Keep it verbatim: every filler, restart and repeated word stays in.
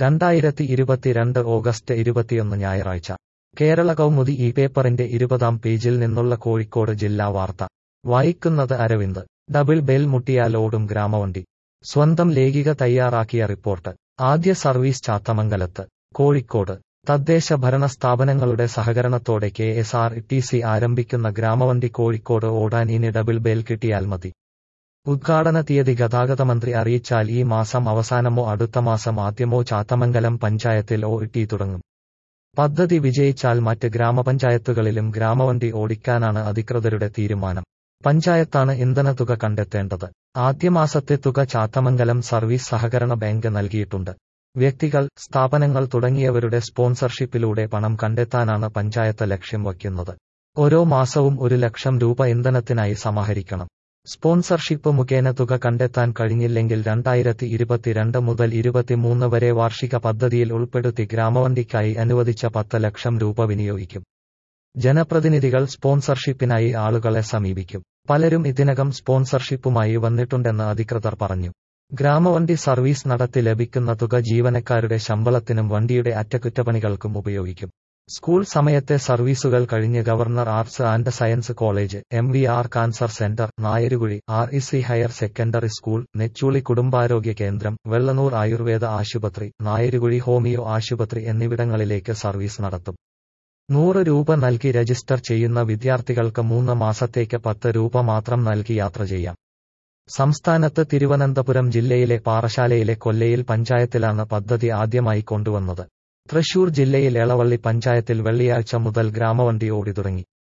രണ്ടായിരത്തി ഇരുപത്തിരണ്ട് ഓഗസ്റ്റ് ഇരുപത്തിയൊന്ന് ഞായറാഴ്ച കേരള കൗമുദി ഈ പേപ്പറിന്റെ ഇരുപതാം പേജിൽ നിന്നുള്ള കോഴിക്കോട് ജില്ലാ വാർത്ത വായിക്കുന്നത് അരവിന്ദ്. ഡബിൾ ബെൽ മുട്ടിയാൽ ഓടും ഗ്രാമവണ്ടി. സ്വന്തം ലേഖിക തയ്യാറാക്കിയ റിപ്പോർട്ട്. ആദ്യ സർവീസ് ചാത്തമംഗലത്ത്. കോഴിക്കോട്. തദ്ദേശ ഭരണ സ്ഥാപനങ്ങളുടെ സഹകരണത്തോടെ K S R T C ആരംഭിക്കുന്ന ഗ്രാമവണ്ടി കോഴിക്കോട് ഓടാൻ ഇനി ഡബിൾ ബെൽ കിട്ടിയാൽ മതി. ഉദ്ഘാടന തീയതി ഗതാഗത മന്ത്രി അറിയിച്ചാൽ ഈ മാസം അവസാനമോ അടുത്ത മാസം ആദ്യമോ ചാത്തമംഗലം പഞ്ചായത്തിൽ ഒ ടി തുടങ്ങും. പദ്ധതി വിജയിച്ചാൽ മറ്റ് ഗ്രാമപഞ്ചായത്തുകളിലും ഗ്രാമവണ്ടി ഓടിക്കാനാണ് അധികൃതരുടെ തീരുമാനം. പഞ്ചായത്താണ് ഇന്ധനത്തുക കണ്ടെത്തേണ്ടത്. ആദ്യമാസത്തെ തുക ചാത്തമംഗലം സർവീസ് സഹകരണ ബാങ്ക് നൽകിയിട്ടുണ്ട്. വ്യക്തികൾ, സ്ഥാപനങ്ങൾ തുടങ്ങിയവരുടെ സ്പോൺസർഷിപ്പിലൂടെ പണം കണ്ടെത്താനാണ് പഞ്ചായത്ത് ലക്ഷ്യം വയ്ക്കുന്നത്. ഓരോ മാസവും ഒരു ലക്ഷം രൂപ ഇന്ധനത്തിനായി സമാഹരിക്കണം. സ്പോൺസർഷിപ്പ് മുഖേന തുക കണ്ടെത്താൻ കഴിഞ്ഞില്ലെങ്കിൽ രണ്ടായിരത്തി ഇരുപത്തിരണ്ട് മുതൽ ഇരുപത്തിമൂന്ന് വരെ വാർഷിക പദ്ധതിയിൽ ഉൾപ്പെടുത്തി ഗ്രാമവണ്ടിക്കായി അനുവദിച്ച പത്ത് ലക്ഷം രൂപ വിനിയോഗിക്കും. ജനപ്രതിനിധികൾ സ്പോൺസർഷിപ്പിനായി ആളുകളെ സമീപിക്കും. പലരും ഇതിനകം സ്പോൺസർഷിപ്പുമായി വന്നിട്ടുണ്ടെന്ന് അധികൃതർ പറഞ്ഞു. ഗ്രാമവണ്ടി സർവീസ് നടത്തി ലഭിക്കുന്ന തുക ജീവനക്കാരുടെ ശമ്പളത്തിനും വണ്ടിയുടെ അറ്റകുറ്റപ്പണികൾക്കും ഉപയോഗിക്കും. സ്കൂൾ സമയത്തെ സർവീസുകൾ കഴിഞ്ഞ് governor arts and science college, M V R cancer centre, Nayarukuzhi R E C higher secondary school, Nechuli കുടുംബാരോഗ്യ കേന്ദ്രം, വെള്ളനൂർ ആയുർവേദ ആശുപത്രി, നായരുകുഴി ഹോമിയോ ആശുപത്രി എന്നിവിടങ്ങളിലേക്ക് സർവീസ് നടത്തും. നൂറ് രൂപ നൽകി രജിസ്റ്റർ ചെയ്യുന്ന വിദ്യാർത്ഥികൾക്ക് മൂന്ന് മാസത്തേക്ക് പത്ത് രൂപ മാത്രം നൽകി യാത്ര ചെയ്യാം. സംസ്ഥാനത്ത് തിരുവനന്തപുരം ജില്ലയിലെ പാറശാലയിലെ കൊല്ലയിൽ പഞ്ചായത്തിലാണ് പദ്ധതി ആദ്യമായി കൊണ്ടുവന്നത്. തൃശൂർ ജില്ലയിൽ എളവള്ളി പഞ്ചായത്തിൽ വെള്ളിയാഴ്ച മുതൽ ഗ്രാമവണ്ടി ഓടി തുടങ്ങി.